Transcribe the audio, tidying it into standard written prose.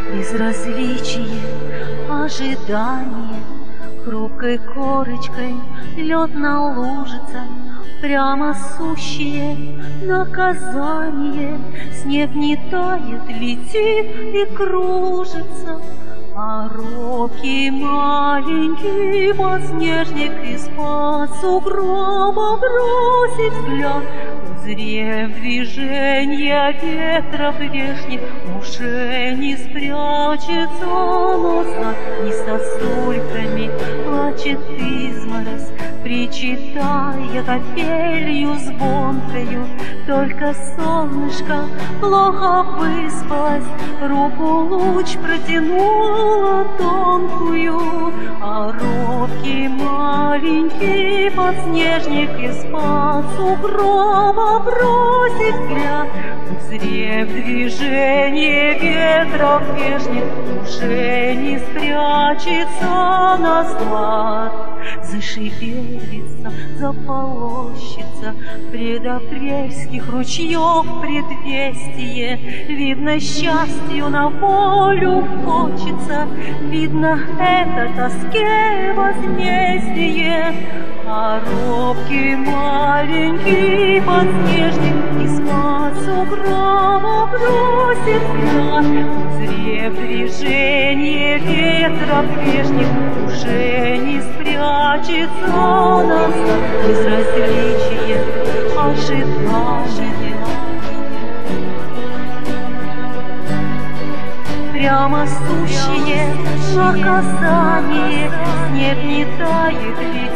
Безразличие, ожидание, хрупкой корочкой лед на лужице, прямо сущее наказание. Снег не тает, летит и кружится, а робкий маленький подснежник из-под сугроба бросит взгляд. Узрев движение ветра внешних, уже не спрячется назад. Не сосульками плачет изморозь, причитая капелью звонкою. Только солнышко плохо выспалось, руку луч протянула тонкую, а робкий маленький подснежник из-под сугроба бросит взгляд. Узрев движение ветра внешних, уже не спрячется назад. Зашевелится, заполощется предапрельских ручьев предвестие. Видно, счастью на волю хочется, видно, это тоске возмездие. А робкий маленький подснежник из-под сугроба бросит взгляд. Узрев движение ветра прежних, уже не спрячется назад. Безразличие, ожидание, прямо сущее наказание. Снег не тает,